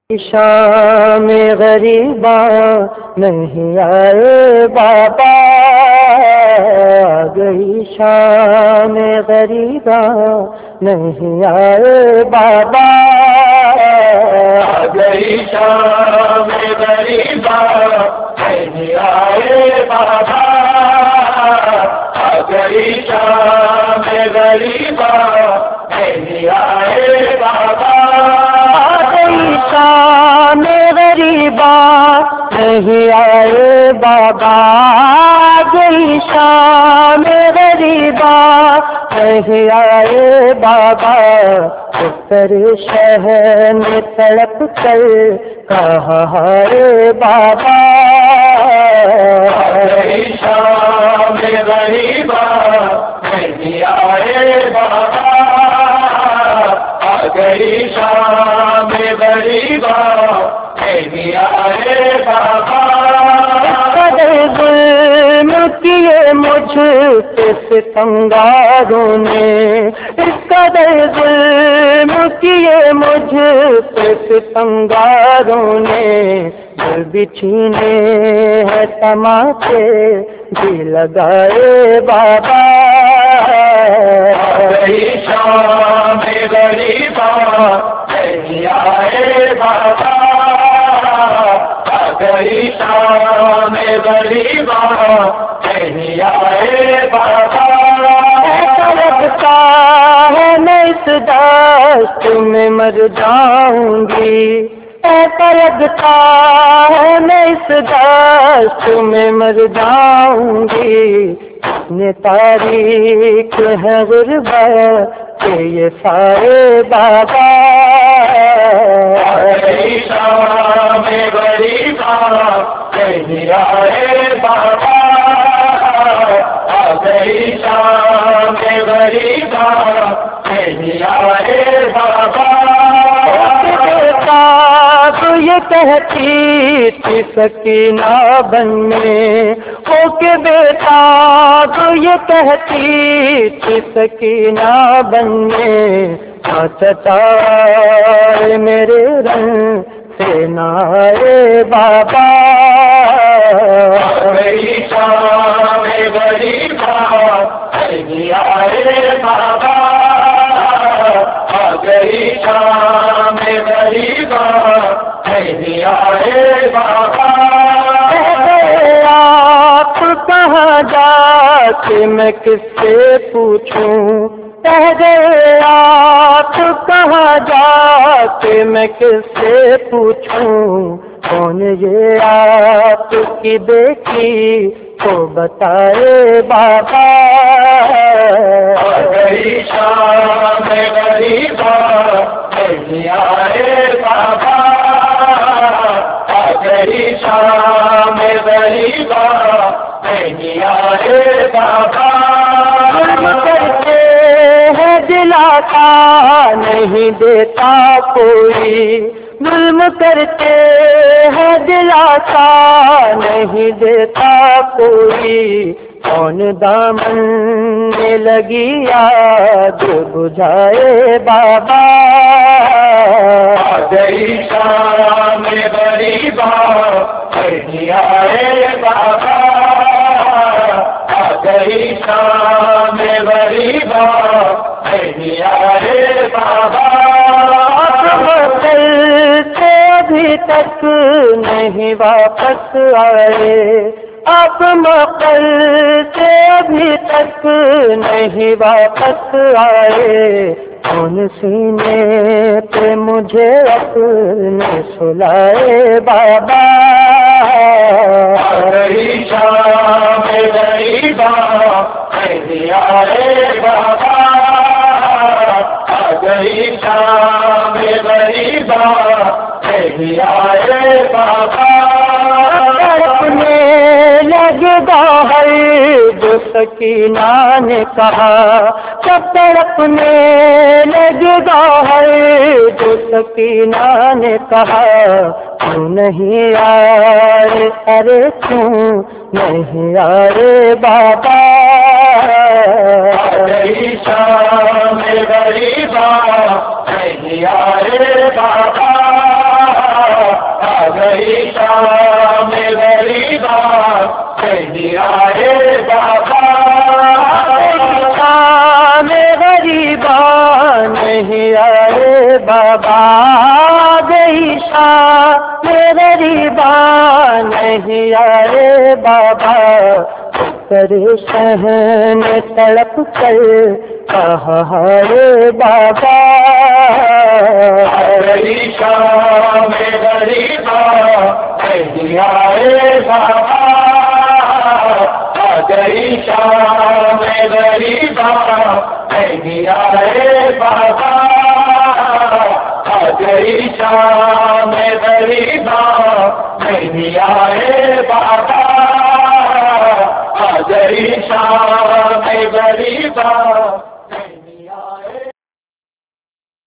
شام غریبا نہیں آئے بابا، گئی شام غریبا نہیں آئے بابا، گئی شام غریبا نہیں آئے بابا، گئی شام غریبا نہیں آئے بابا، شام غریبا نہیں آئے بابا، گئی شام غریبا نہیں آئے بابا، اتر شہر میں تڑپ کر کہاں ہے بابا، گئی شام غریبا نہیں آئے بابا، گئی شام غریبا نہیں آئے بابا، قدر ظلم کیے مجھ پہ ستمگاروں نے، اس قدر ظلم کیے مجھ پہ ستمگاروں نے، دل بھی چھینے ہیں تماچے بھی لگائے بابا، گئی شام غریبا نہیں آئے بابا، گئی شام غریبا نہیں آئے بابا، لگتا ہے میں اس دست میں مر جاؤں گی، ایسا لگتا ہے میں اس دست میں مر جاؤں گی، اتنے تاریخ ہے غربت کہ یہ سارے بابا، گئی شام غریبا نہیں آئے بابا، گئی شام غریبا نہیں آئے بابا، تو یہ کہتی تھی سکینہ بننے، ہو کے بیٹا تو یہ کہتی تھی سکینہ بننے، چچا میرے رنگ سے نہ آئے بابا، گئی شام غریبا نہیں آئے بابا، گئی شام غریبا نہیں آئے بابا، آپ کہاں جا کے میں کس سے پوچھوں، کہہ گئے آپ کہاں جا کے میں کس سے پوچھوں، کون یہ آپ کی بیٹی کو بتائے بابا، گئی شام غریبا نہیں آئے بابا، گئی شام غریبا نہیں آئے بابا، کرتے ہیں دلاتا نہیں دیتا کوئی، ظلم کرتے ہیں دلاتا نہیں دیتا کوئی، کون دامن میں لگی آگ بجھائے بابا، گئی شام غریبا نہیں آئے بابا، گئی شام غریبا نہیں آئے بابا، سے ابھی تک نہیں واپس آئے، آپ مقل سے ابھی تک نہیں واپس آئے، کون سینے پہ مجھے اپنے سلائے بابا، گئی شام غریبا نہیں آئے بابا، گئی شام غریبا نہیں آئے بابا، اپنے لگے گا ہے جو سکینہ نے کہا، سب تڑپنے لگے گا ہے جو سکینہ نے کہا، کیوں نہیں آئے، ارے کیوں نہیں آئے بابا، گئی شام غریبا نہیں آئے بابا، گئی شام غریبا کہیں آئے بابا شام غریبا نہیں آئے بابا گئی شام غریبا نہیں آئے بابا پریشان تڑپ کر کہا رے بابا گئی شام غریبا کہیں آئے بابا گئی شام غریبا کہیں آئے بابا گئی شام غریبا کہیں آئے بابا گئی شام غریبا